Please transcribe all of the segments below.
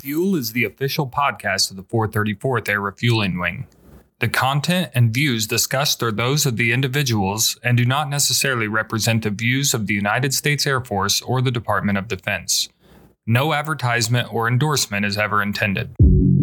Fuel is the official podcast of the 434th Air Refueling Wing. The content and views discussed are those of the individuals and do not necessarily represent the views of the United States Air Force or the Department of Defense. No advertisement or endorsement is ever intended.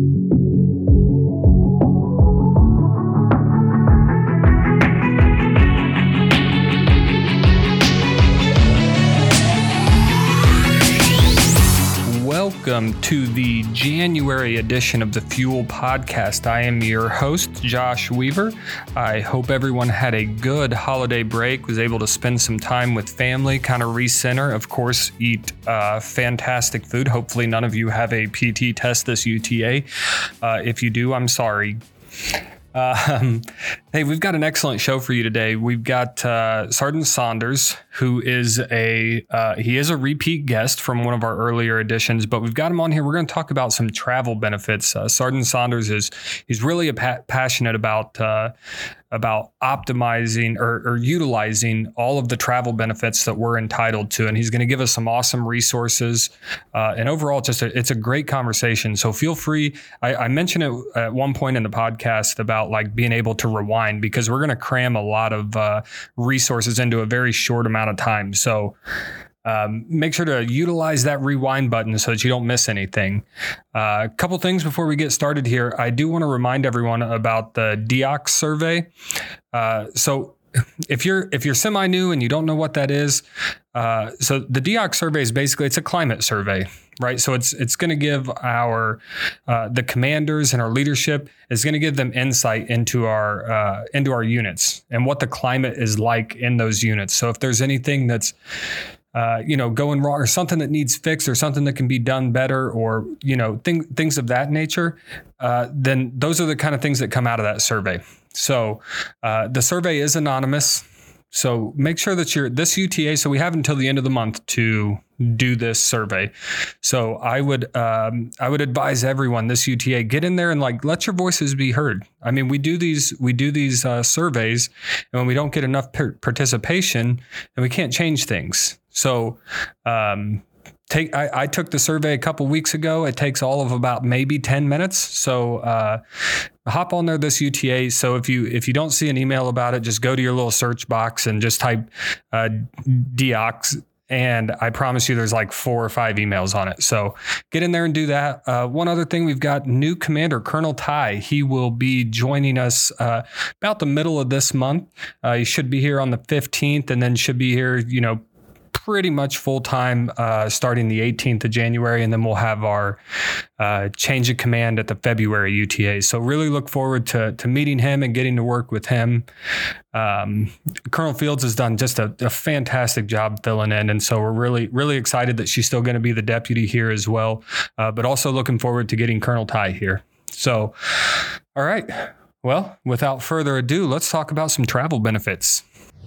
Welcome to the January edition of the Fuel Podcast. I am your host, Josh Weaver. I hope everyone had a good holiday break, was able to spend some time with family, kind of recenter, of course, eat fantastic food. Hopefully none of you have a PT test this UTA. If you do, I'm sorry. Hey, we've got an excellent show for you today. We've got Sergeant Saunders, who is a repeat guest from one of our earlier editions, but we've got him on here. We're going to talk about some travel benefits. Sergeant Saunders he's really passionate about optimizing or utilizing all of the travel benefits that we're entitled to, and he's going to give us some awesome resources. And overall, it's a great conversation. So feel free. I mentioned it at one point in the podcast about like being able to rewind, because we're going to cram a lot of resources into a very short amount of time. So make sure to utilize that rewind button so that you don't miss anything. A couple things before we get started here. I do want to remind everyone about the DEOX survey. So if you're semi-new and you don't know what that is, so the DEOX survey is basically, it's a climate survey, right? So it's going to give the commanders and our leadership is going to give them insight into our units and what the climate is like in those units. So if there's anything that's going wrong or something that needs fixed or something that can be done better or, things of that nature, then those are the kind of things that come out of that survey. So the survey is anonymous. So make sure that this UTA, so we have until the end of the month to do this survey. So I would advise everyone this UTA, get in there and let your voices be heard. I mean, we do these surveys, and when we don't get enough participation, then we can't change things. So I took the survey a couple weeks ago. It takes all of about maybe 10 minutes. So hop on there this UTA. So if you don't see an email about it, just go to your little search box and just type DEOX. And I promise you there's like 4 or 5 emails on it. So get in there and do that. One other thing, we've got new commander, Colonel Ty. He will be joining us about the middle of this month. He should be here on the 15th and then should be here, pretty much full time starting the 18th of January. And then we'll have our change of command at the February UTA. So really look forward to meeting him and getting to work with him. Colonel Fields has done just a fantastic job filling in. And so we're really, really excited that she's still going to be the deputy here as well. But also looking forward to getting Colonel Ty here. So, all right. Well, without further ado, let's talk about some travel benefits.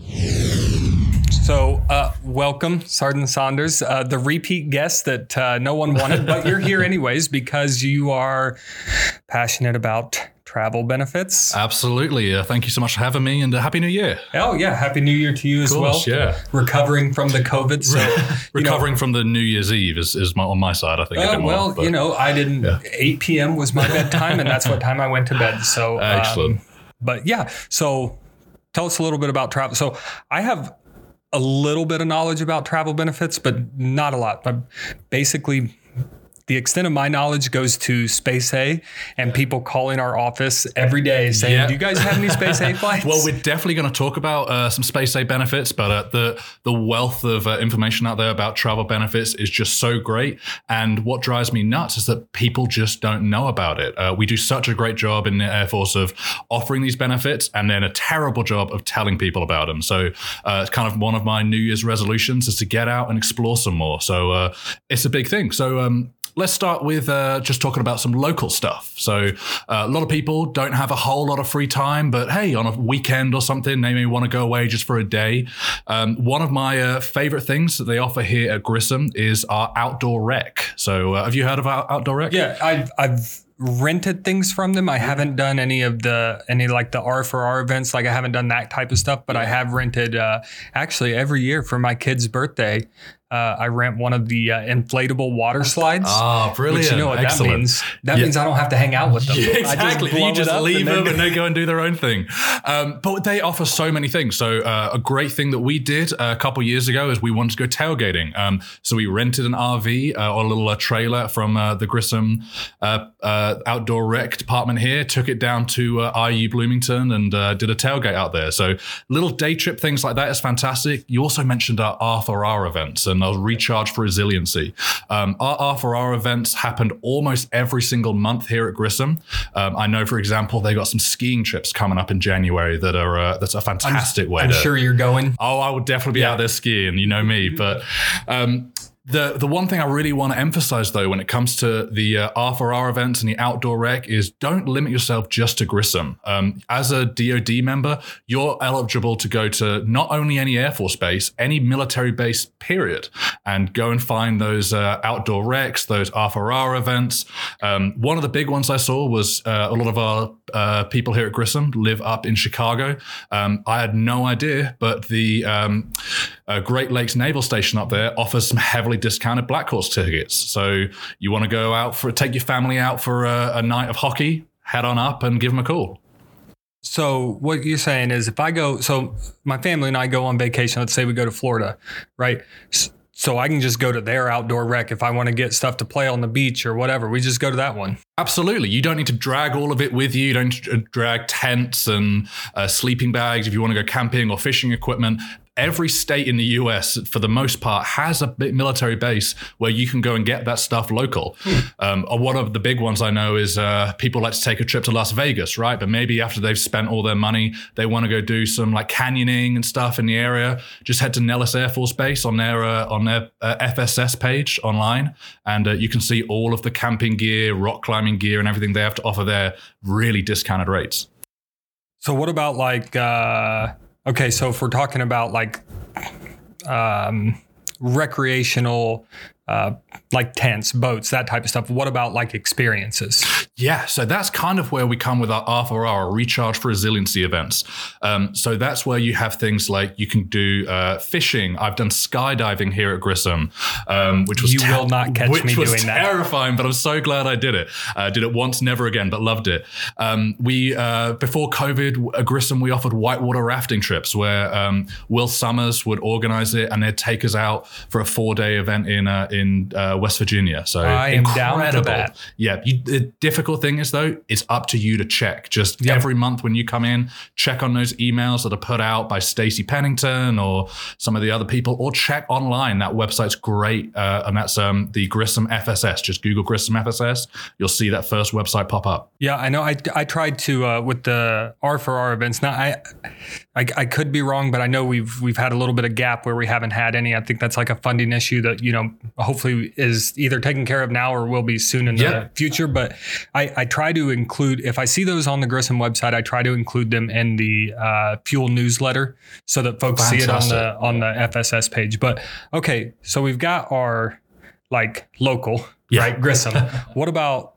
So welcome, Sergeant Saunders, the repeat guest that no one wanted, but you're here anyways because you are passionate about travel benefits. Absolutely. Thank you so much for having me, and Happy New Year. Oh, yeah. Happy New Year to you as well. Yeah. Recovering from the COVID. So Recovering from the New Year's Eve is on my side, I think. I didn't. Yeah. 8 p.m. was my bedtime, and that's what time I went to bed. So excellent. But yeah, so tell us a little bit about travel. So I have a little bit of knowledge about travel benefits, but not a lot. But basically, the extent of my knowledge goes to Space A and people calling our office every day saying, do you guys have any Space A flights? Well, we're definitely going to talk about some Space A benefits, but the wealth of information out there about travel benefits is just so great. And what drives me nuts is that people just don't know about it. We do such a great job in the Air Force of offering these benefits and then a terrible job of telling people about them. So it's kind of one of my New Year's resolutions is to get out and explore some more. So it's a big thing. So let's start with just talking about some local stuff. So a lot of people don't have a whole lot of free time, but hey, on a weekend or something, they may want to go away just for a day. One of my favorite things that they offer here at Grissom is our outdoor rec. So have you heard of our outdoor rec? Yeah, I've rented things from them. I haven't done any like the R4R events. Like I haven't done that type of stuff, but I have rented actually every year for my kid's birthday. I rent one of the inflatable water slides. Oh, brilliant. Which you know what Excellent. that means. That means I don't have to hang out with them. Yeah, exactly. You just leave them and they go and do their own thing. But they offer so many things. So a great thing that we did a couple years ago is we wanted to go tailgating. So we rented an RV or a little trailer from the Grissom outdoor rec department here, took it down to IU Bloomington and did a tailgate out there. So little day trip things like that is fantastic. You also mentioned our R4R events and our Recharge for Resiliency. Our R4R events happened almost every single month here at Grissom. I know, for example, they got some skiing trips coming up in January that's a fantastic way. I'm sure you're going. Oh, I would definitely be out there skiing. You know me, but. The one thing I really want to emphasize, though, when it comes to the R4R events and the outdoor rec is don't limit yourself just to Grissom. As a DoD member, you're eligible to go to not only any Air Force base, any military base, period, and go and find those outdoor recs, those R4R events. One of the big ones I saw was a lot of our people here at Grissom live up in Chicago. I had no idea, but the Great Lakes Naval Station up there offers some heavily discounted Black Horse tickets. So you want to go out take your family out for a night of hockey, head on up and give them a call. So what you're saying is if I go, so my family and I go on vacation, let's say we go to Florida, right? So I can just go to their outdoor rec if I want to get stuff to play on the beach or whatever. We just go to that one. Absolutely. You don't need to drag all of it with you. You don't need to drag tents and sleeping bags if you want to go camping or fishing equipment. Every state in the US, for the most part, has a military base where you can go and get that stuff local. One of the big ones I know is people like to take a trip to Las Vegas, right? But maybe after they've spent all their money, they want to go do some like canyoning and stuff in the area. Just head to Nellis Air Force Base on their FSS page online, and you can see all of the camping gear, rock climbing gear, and everything they have to offer there, really discounted rates. So what about like... Okay, so if we're talking about like recreational, like tents, boats, that type of stuff, what about like experiences? Yeah, so that's kind of where we come with our R4R, Recharge for Resiliency events. So that's where you have things like you can do fishing. I've done skydiving here at Grissom, which was will not catch me doing that. Terrifying, but I'm so glad I did it. Did it once, never again, but loved it. We before COVID at Grissom, we offered whitewater rafting trips where Will Summers would organize it and they'd take us out for a 4-day event in West Virginia. So I am down for that. Yeah, the difficult thing is though, it's up to you to check. Just every month when you come in, check on those emails that are put out by Stacey Pennington or some of the other people, or check online. That website's great, and that's the Grissom FSS. Just Google Grissom FSS. You'll see that first website pop up. Yeah, I know. I tried to with the R4R events. Now I could be wrong, but I know we've had a little bit of gap where we haven't had any. I think that's like a funding issue that hopefully is either taken care of now or will be soon in the future. But I try to include, if I see those on the Grissom website, I try to include them in the Fuel newsletter so that folks see it on the FSS page. But okay, so we've got our like local, right, Grissom. What about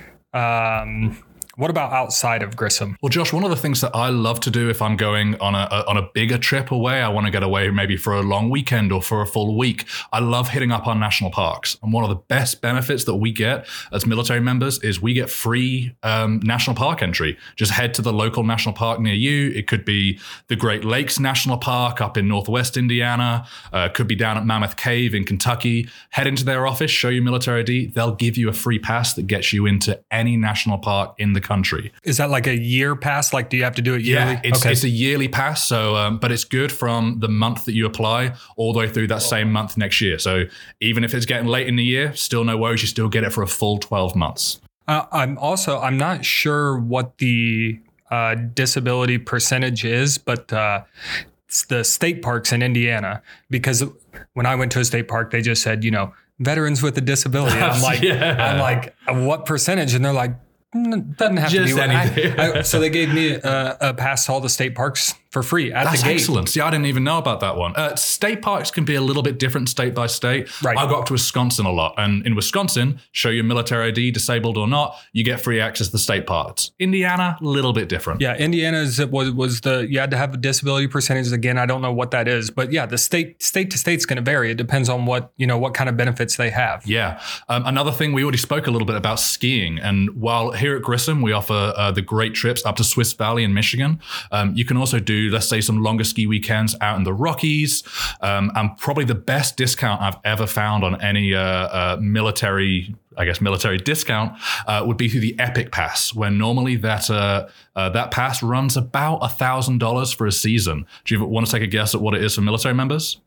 outside of Grissom? Well, Josh, one of the things that I love to do if I'm going on a bigger trip away, I want to get away maybe for a long weekend or for a full week. I love hitting up our national parks. And one of the best benefits that we get as military members is we get free national park entry. Just head to the local national park near you. It could be the Great Lakes National Park up in Northwest Indiana. Could be down at Mammoth Cave in Kentucky. Head into their office, show your military ID. They'll give you a free pass that gets you into any national park in the country. Is that like a year pass? Like, do you have to do it yearly? Yeah, it's a yearly pass. So, but it's good from the month that you apply all the way through that same month next year. So even if it's getting late in the year, still no worries. You still get it for a full 12 months. I'm not sure what the disability percentage is, but it's the state parks in Indiana, because when I went to a state park, they just said, veterans with a disability. I'm like, what percentage? And they're like, doesn't have just to be anything. So they gave me a pass to all the state parks for free at That's the gate. excellent. See, I didn't even know about that one. State parks can be a little bit different state by state. Right. I go up to Wisconsin a lot. And in Wisconsin, show your military ID, disabled or not, you get free access to the state parks. Indiana, a little bit different. Yeah, Indiana's was you had to have a disability percentage. Again, I don't know what that is, but yeah, the state to state's going to vary. It depends on what kind of benefits they have. Yeah. Another thing, we already spoke a little bit about skiing. And while here at Grissom, we offer the great trips up to Swiss Valley in Michigan, you can also do, let's say, some longer ski weekends out in the Rockies. And probably the best discount I've ever found on any military discount would be through the Epic Pass, where normally that pass runs about $1,000 for a season. Do you want to take a guess at what it is for military members?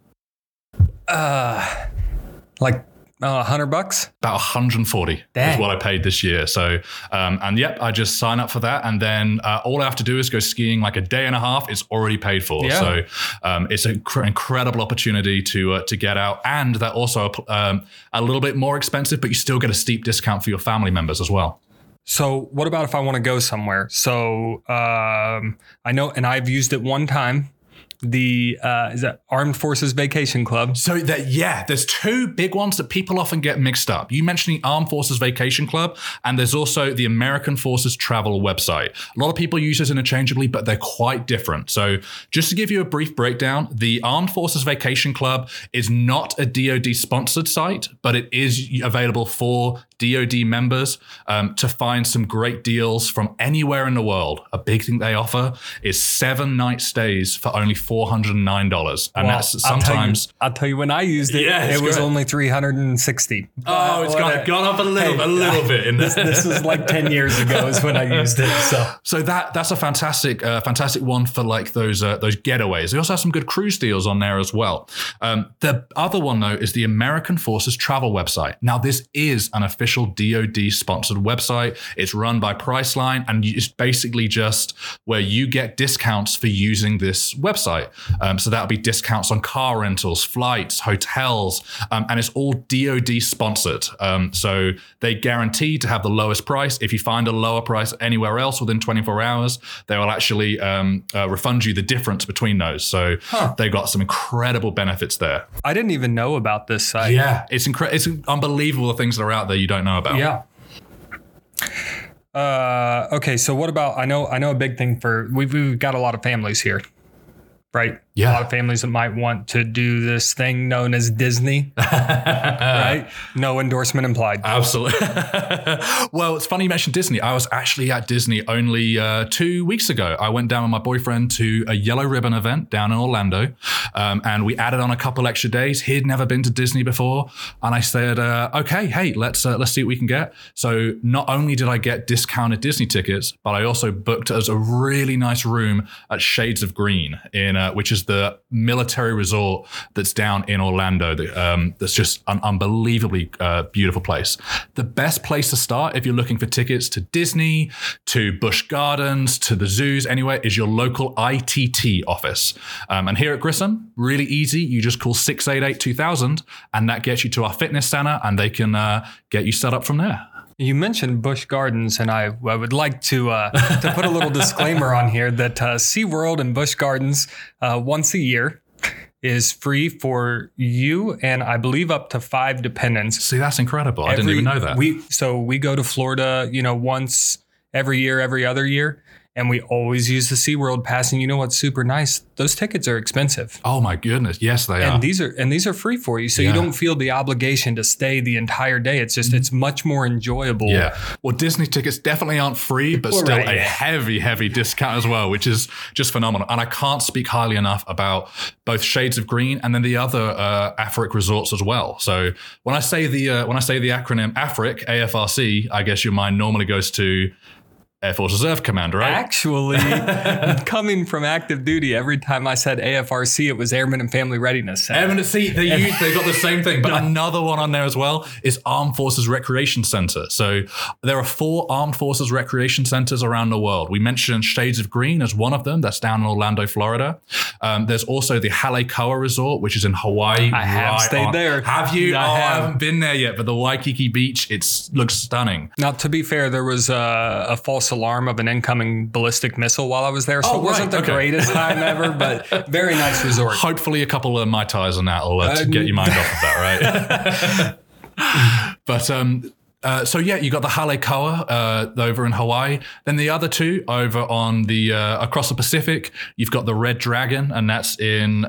Like $100? About 140 Dang. is what I paid this year. So, I just sign up for that. And then all I have to do is go skiing like a day and a half. It's already paid for. Yeah. So it's an incredible opportunity to get out. And that also a little bit more expensive, but you still get a steep discount for your family members as well. So what about if I want to go somewhere? So I know, and I've used it one time. The is that Armed Forces Vacation Club? So there's two big ones that people often get mixed up. You mentioned the Armed Forces Vacation Club, and there's also the American Forces Travel website. A lot of people use this interchangeably, but they're quite different. So just to give you a brief breakdown, the Armed Forces Vacation Club is not a DoD sponsored site, but it is available for DoD members to find some great deals from anywhere in the world. A big thing they offer is 7-night stays for only $409. And that's sometimes... I'll tell you when I used it, it was only $360. Oh, it's gone up a little bit. In this was like 10 years ago is when I used it. So that's a fantastic one for like those getaways. They also have some good cruise deals on there as well. The other one though is the American Forces Travel website. Now this is an official DoD sponsored website. It's run by Priceline, and it's basically just where you get discounts for using this website. So that'll be discounts on car rentals, flights, hotels, and it's all DoD sponsored. So they guarantee to have the lowest price. If you find a lower price anywhere else within 24 hours, they will actually refund you the difference between those. So they got some incredible benefits there. I didn't even know about this site. Yeah, it's unbelievable the things that are out there you don't know about. Yeah. Okay, so what about, I know a big thing for, we've got a lot of families here, right? Yeah. A lot of families that might want to do this thing known as Disney, right? No endorsement implied. Absolutely. Well, it's funny you mentioned Disney. I was actually at Disney only 2 weeks ago. I went down with my boyfriend to a Yellow Ribbon event down in Orlando, and we added on a couple extra days. He'd never been to Disney before, and I said, "Okay, hey, let's see what we can get." So not only did I get discounted Disney tickets, but I also booked us a really nice room at Shades of Green, which is the military resort that's down in Orlando. That's just an unbelievably beautiful place. The best place to start if you're looking for tickets to Disney, to Busch Gardens, to the zoos, anywhere, is your local ITT office. And here at Grissom, really easy. You just call 688-2000 and that gets you to our fitness center, and they can get you set up from there. You mentioned Busch Gardens, and I would like to put a little disclaimer on here that SeaWorld and Busch Gardens once a year is free for you and I believe up to 5 dependents. See, that's incredible. I didn't even know that. We go to Florida, once every year, every other year. And we always use the SeaWorld pass. And you know what's super nice? Those tickets are expensive. Oh my goodness. Yes, they are. And these are free for you. So you don't feel the obligation to stay the entire day. It's just, it's much more enjoyable. Yeah. Well, Disney tickets definitely aren't free, but still a heavy, heavy discount as well, which is just phenomenal. And I can't speak highly enough about both Shades of Green and then the other AFRIC resorts as well. So when I say the acronym AFRIC, AFRC, I guess your mind normally goes to Air Force Reserve Command, right? Actually, coming from active duty, every time I said AFRC, it was Airmen and Family Readiness Center. Airmen, see, they got the same thing. But another one on there as well is Armed Forces Recreation Center. So there are 4 Armed Forces Recreation Centers around the world. We mentioned Shades of Green as one of them. That's down in Orlando, Florida. There's also the Haleakala Resort, which is in Hawaii. I have stayed there. Have you? I haven't been there yet, but the Waikiki Beach, looks stunning. Now, to be fair, there was a false false alarm of an incoming ballistic missile while I was there. So Oh, it wasn't right, the okay. greatest time ever, but very nice resort. Hopefully a couple of Mai Tais on that will to get your mind off of that, right? But so yeah, you got the Halekoa over in Hawaii. Then the other two over on the across the Pacific, you've got the Red Dragon, and that's in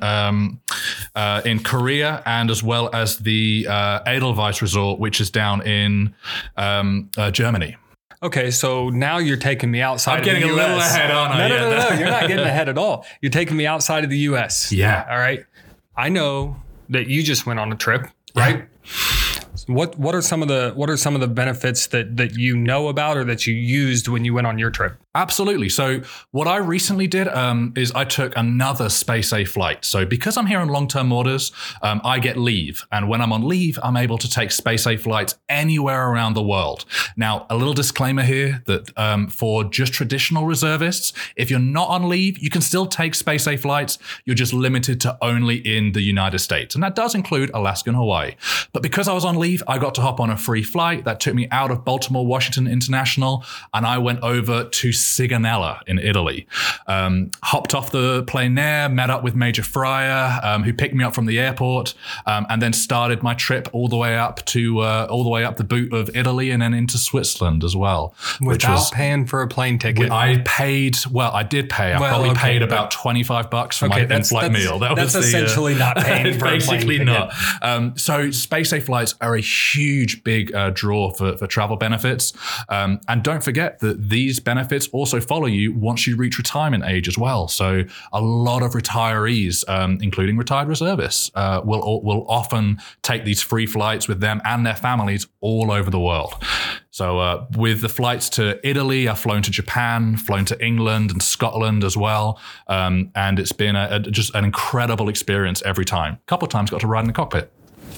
Korea, and as well as the Edelweiss Resort, which is down in Germany. Okay, so now you're taking me outside I'm of the getting US. a little ahead, aren't I? No, you're not getting ahead at all. You're taking me outside of the US. Yeah. All right. I know that you just went on a trip, right? What are some of the benefits that you know about or that you used when you went on your trip? Absolutely. So what I recently did is I took another SpaceA flight. So because I'm here on long-term orders, I get leave. And when I'm on leave, I'm able to take SpaceA flights anywhere around the world. Now, a little disclaimer here that for just traditional reservists, if you're not on leave, you can still take SpaceA flights. You're just limited to only in the United States. And that does include Alaska and Hawaii. But because I was on leave, I got to hop on a free flight that took me out of Baltimore, Washington International, and I went over to Sigonella in Italy. Hopped off the plane there, met up with Major Fryer, who picked me up from the airport, and then started my trip all the way up the boot of Italy and then into Switzerland as well. Without paying for a plane ticket. I did pay. I probably paid about $25 for my in-flight meal. That's essentially not paying for a plane basically ticket. not. So SpaceA flights are a huge, big draw for travel benefits. And don't forget that these benefits also follow you once you reach retirement age as well. So a lot of retirees, including retired reservists, will often take these free flights with them and their families all over the world. So with the flights to Italy, I've flown to Japan, flown to England and Scotland as well. And it's been just an incredible experience every time. A couple of times got to ride in the cockpit.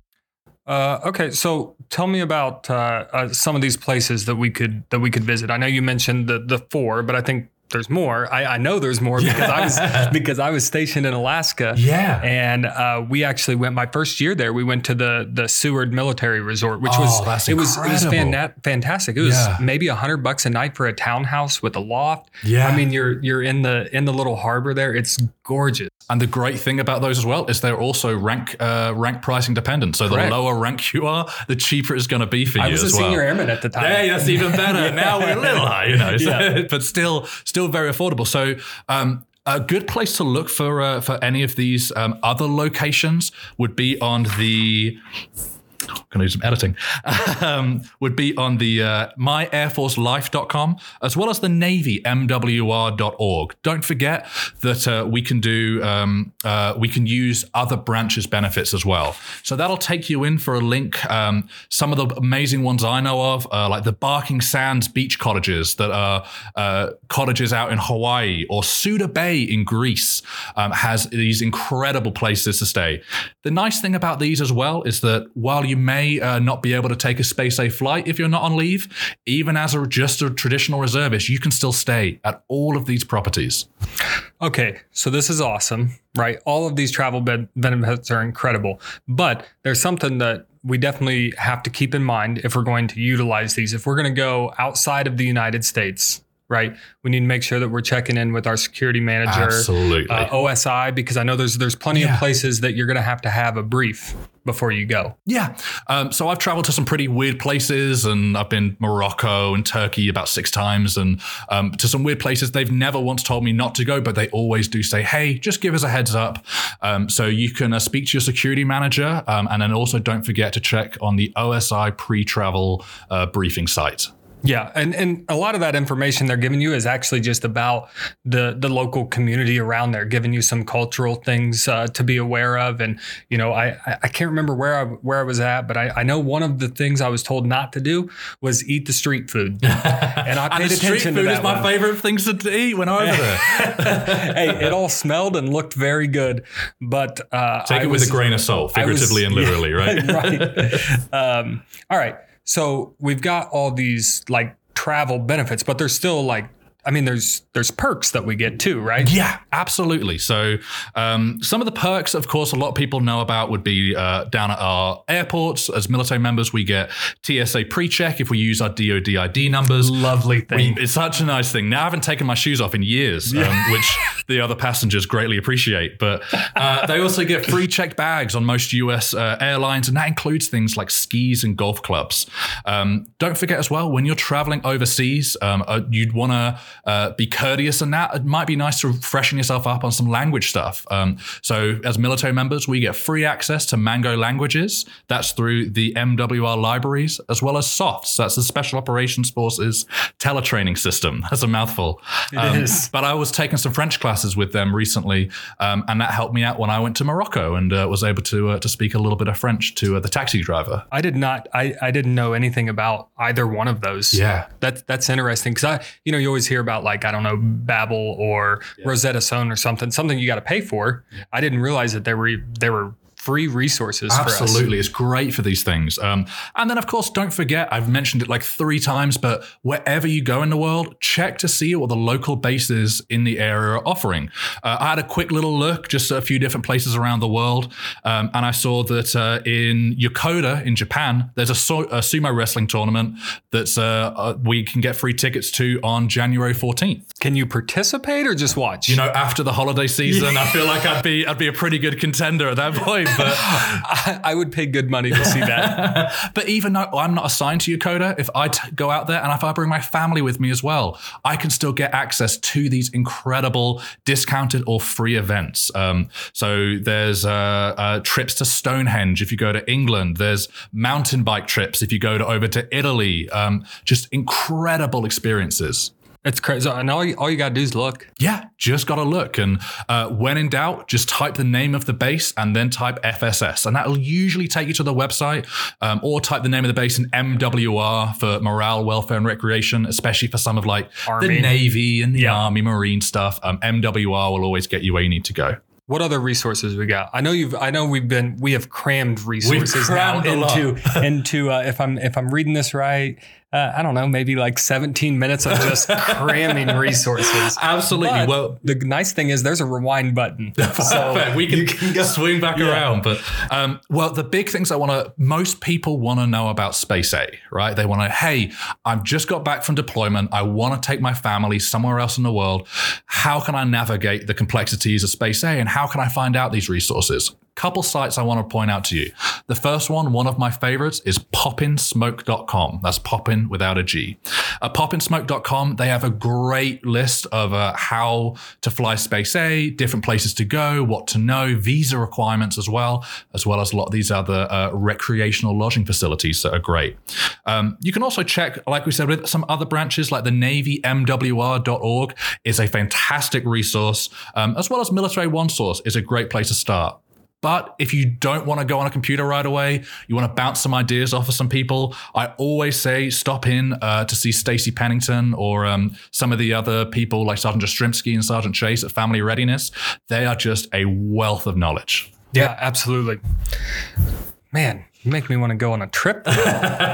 Okay, so tell me about some of these places that we could visit. I know you mentioned the four, but I think there's more. I know there's more because I was stationed in Alaska. Yeah. And we actually went my first year there. We went to the Seward Military Resort, which was fantastic. It was maybe $100 a night for a townhouse with a loft. Yeah. I mean, you're in the little harbor there. It's gorgeous. And the great thing about those as well is they're also rank pricing dependent. So Correct. The lower rank you are, the cheaper it's going to be for you as well. I was a senior airman at the time. Hey, that's even better. Now we're a little high, but still very affordable. So a good place to look for any of these other locations would be on the... Going to do some editing. Would be on the myairforcelife.com as well as the Navy MWR.org. Don't forget that we can use other branches' benefits as well. So that'll take you in for a link. Some of the amazing ones I know of, like the Barking Sands beach cottages that are cottages out in Hawaii, or Suda Bay in Greece has these incredible places to stay. The nice thing about these as well is that while you may not be able to take a SpaceA flight if you're not on leave, even as just a traditional reservist, you can still stay at all of these properties. Okay, so this is awesome, right? All of these travel benefits are incredible, but there's something that we definitely have to keep in mind if we're going to utilize these. If we're going to go outside of the United States, right? We need to make sure that we're checking in with our security manager, absolutely, OSI, because I know there's plenty of places that you're going to have a brief before you go. Yeah. So I've traveled to some pretty weird places, and I've been Morocco and Turkey about 6 times, and to some weird places they've never once told me not to go, but they always do say, hey, just give us a heads up. So you can speak to your security manager, and then also don't forget to check on the OSI pre-travel briefing site. Yeah, and a lot of that information they're giving you is actually just about the local community around there, giving you some cultural things to be aware of. And, you know, I can't remember where I was at, but I know one of the things I was told not to do was eat the street food. And I paid attention to that. Street food is my favorite things to eat when I'm over there. Hey, it all smelled and looked very good, but take it with a grain of salt, figuratively and literally, right? Right. All right. So we've got all these like travel benefits, but there's still like I mean, there's perks that we get too, right? Yeah, absolutely. So some of the perks, of course, a lot of people know about would be down at our airports. As military members, we get TSA pre-check if we use our DoD ID numbers. Lovely thing. It's such a nice thing. Now, I haven't taken my shoes off in years, which the other passengers greatly appreciate. But they also get free checked bags on most US airlines, and that includes things like skis and golf clubs. Don't forget as well, when you're traveling overseas, you'd want to be courteous in that. It might be nice to freshen yourself up on some language stuff. So as military members, we get free access to Mango Languages. That's through the MWR libraries, as well as SOFTS. That's the Special Operations Forces teletraining system. That's a mouthful. It is. But I was taking some French classes with them recently, and that helped me out when I went to Morocco and was able to speak a little bit of French to the taxi driver. I didn't know anything about either one of those. Yeah. That's interesting, because you always hear about, like, I don't know, Babbel or Rosetta Stone or something you got to pay for. I didn't realize that they were free resources for us. Absolutely. It's great for these things. And then, of course, don't forget, I've mentioned it like 3 times, but wherever you go in the world, check to see what the local bases in the area are offering. I had a quick little look, just a few different places around the world. And I saw that in Yokota in Japan, there's a sumo wrestling tournament that we can get free tickets to on January 14th. Can you participate or just watch? After the holiday season, I feel like I'd be a pretty good contender at that point. But I would pay good money to see that. But even though I'm not assigned to Yokota, if I go out there and if I bring my family with me as well, I can still get access to these incredible discounted or free events. So there's trips to Stonehenge if you go to England. There's mountain bike trips if you go over to Italy. Just incredible experiences. It's crazy. And all you got to do is look. Yeah, just got to look. And when in doubt, just type the name of the base and then type FSS. And that'll usually take you to the website, or type the name of the base in MWR for morale, welfare, and recreation, especially for some of like Army. The Navy and the Army, Marine stuff. MWR will always get you where you need to go. What other resources we got? I know we have crammed resources crammed into if I'm reading this right, I don't know, maybe like 17 minutes of just cramming resources. Absolutely. But well, the nice thing is there's a rewind button. So we can swing back around. But the big things most people want to know about Space A, right? They want to, hey, I've just got back from deployment. I want to take my family somewhere else in the world. How can I navigate the complexities of Space A, and how can I find out these resources? Couple sites I want to point out to you. The first one of my favorites, is poppinsmoke.com. That's poppin without a G. Poppinsmoke.com, they have a great list of how to fly Space A, different places to go, what to know, visa requirements as well as a lot of these other recreational lodging facilities that are great. You can also check, like we said, with some other branches like the Navy, MWR.org is a fantastic resource, as well as Military OneSource is a great place to start. But if you don't want to go on a computer right away, you want to bounce some ideas off of some people, I always say stop in to see Stacey Pennington or some of the other people like Sergeant Jastrzymski and Sergeant Chase at Family Readiness. They are just a wealth of knowledge. Yeah, absolutely. Man, you make me want to go on a trip. We'll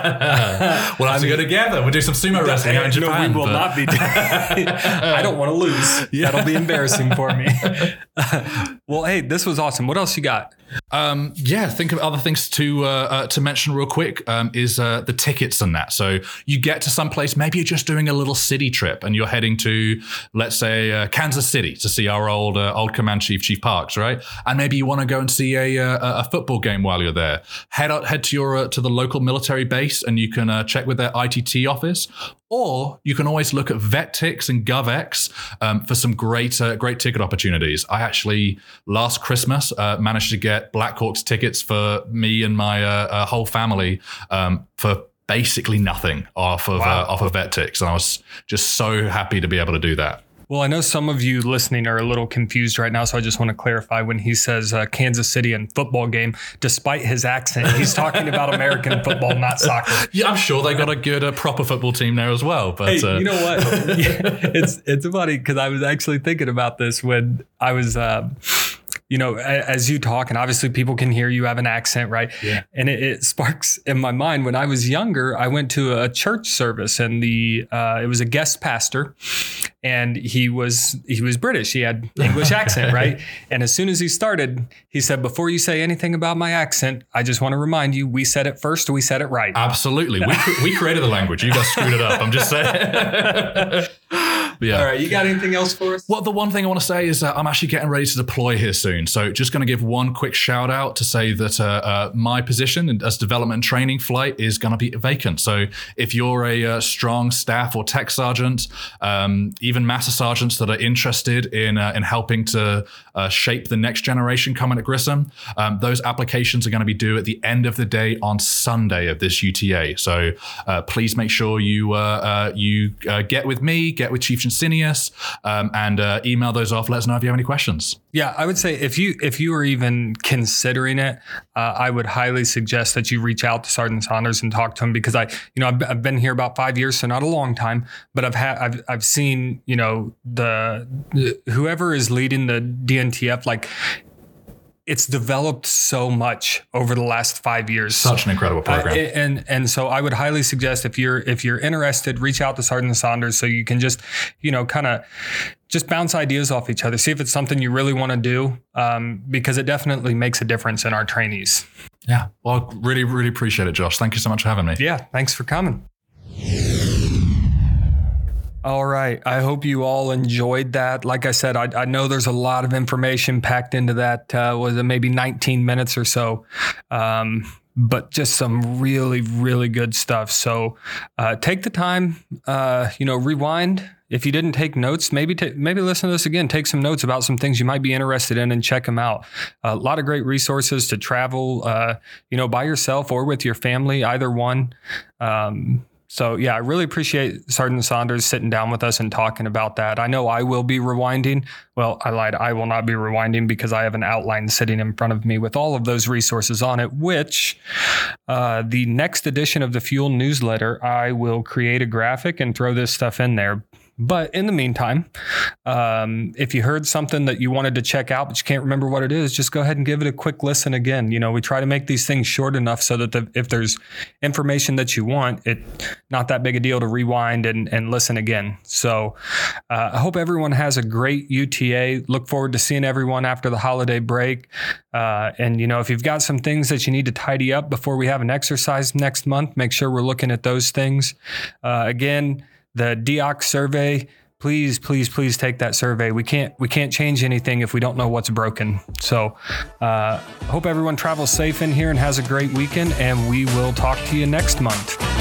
have to go together. We'll do some sumo wrestling out in Japan. No, we will not be doing I don't want to lose. Yeah. That'll be embarrassing for me. Well, hey, this was awesome. What else you got? Think of other things to mention real quick, is the tickets and that. So you get to some place, maybe you're just doing a little city trip and you're heading to, let's say, Kansas City to see our old command Chief Parks, right? And maybe you want to go and see a football game while you're there. Head to the local military base and you can check with their ITT office. Or you can always look at VetTix and GovX for some great ticket opportunities. I actually, last Christmas, managed to get Blackhawks tickets for me and my whole family for basically nothing off of VetTix. And I was just so happy to be able to do that. Well, I know some of you listening are a little confused right now, so I just want to clarify when he says Kansas City and football game, despite his accent, he's talking about American football, not soccer. Yeah, I'm sure they got a good, proper football team there as well. But hey, you know what? It's funny because I was actually thinking about this when I was... as you talk, and obviously people can hear you have an accent, right? Yeah. And it sparks in my mind. When I was younger, I went to a church service and it was a guest pastor. and he was British. He had English accent, right? And as soon as he started, he said, "Before you say anything about my accent, I just want to remind you, we said it first, we said it right." Absolutely. We created the language. You guys screwed it up. I'm just saying. Yeah. All right. You got anything else for us? Well, the one thing I want to say is that I'm actually getting ready to deploy here soon. So just going to give one quick shout out to say that my position as development and training flight is going to be vacant. So if you're a strong staff or tech sergeant, even master sergeants that are interested in helping to shape the next generation coming at Grissom, those applications are going to be due at the end of the day on Sunday of this UTA. So please make sure you get with me, get with Chief Sinius, and email those off. Let us know if you have any questions. Yeah, I would say if you are even considering it, I would highly suggest that you reach out to Sergeant Saunders and talk to him, because I've been here about 5 years, so not a long time, but I've seen the whoever is leading the DNTF, like, it's developed so much over the last 5 years. Such an incredible program. And so I would highly suggest, if you're interested, reach out to Sergeant Saunders so you can just, kind of just bounce ideas off each other. See if it's something you really want to do, because it definitely makes a difference in our trainees. Yeah. Well, really, really appreciate it, Josh. Thank you so much for having me. Yeah. Thanks for coming. All right. I hope you all enjoyed that. Like I said, I know there's a lot of information packed into that. Was it maybe 19 minutes or so? But just some really, really good stuff. So take the time, rewind. If you didn't take notes, maybe listen to this again. Take some notes about some things you might be interested in and check them out. A lot of great resources to travel, by yourself or with your family, either one. So yeah, I really appreciate Sergeant Saunders sitting down with us and talking about that. I know I will be rewinding. Well, I lied. I will not be rewinding, because I have an outline sitting in front of me with all of those resources on it, which the next edition of the Fuel newsletter, I will create a graphic and throw this stuff in there. But in the meantime, if you heard something that you wanted to check out, but you can't remember what it is, just go ahead and give it a quick listen again. We try to make these things short enough so that if there's information that you want, it's not that big a deal to rewind and listen again. So I hope everyone has a great UTA. Look forward to seeing everyone after the holiday break. And if you've got some things that you need to tidy up before we have an exercise next month, make sure we're looking at those things. Again, the DEOC survey, please take that survey. We can't change anything if we don't know what's broken. So hope everyone travels safe in here and has a great weekend, and we will talk to you next month.